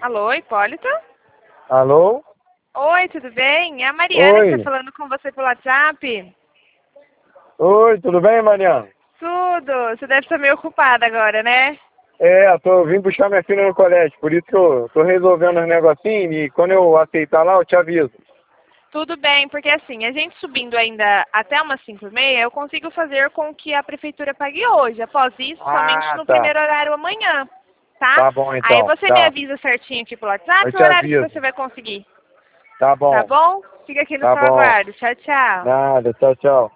Alô, Hipólito? Alô? Oi, tudo bem? É a Mariana que Oi. tá falando com você pelo WhatsApp. Oi, tudo bem, Mariana? Tudo. Você deve estar meio ocupada agora, né? Vim buscar minha filha no colégio, por isso que eu tô resolvendo os negocinhos e quando eu aceitar lá, eu te aviso. Tudo bem, porque assim, a gente subindo ainda até umas 5h30, eu consigo fazer com que a prefeitura pague hoje. Após isso, somente Ah, no tá. primeiro horário amanhã, tá? Tá bom Aí então, você me tá. avisa certinho aqui pelo Eu WhatsApp o te horário que aviso. você vai conseguir. Tá Tá bom, bom? Fica aqui no tá seu bom. aguardo. Tchau, tchau. Nada, tchau, tchau.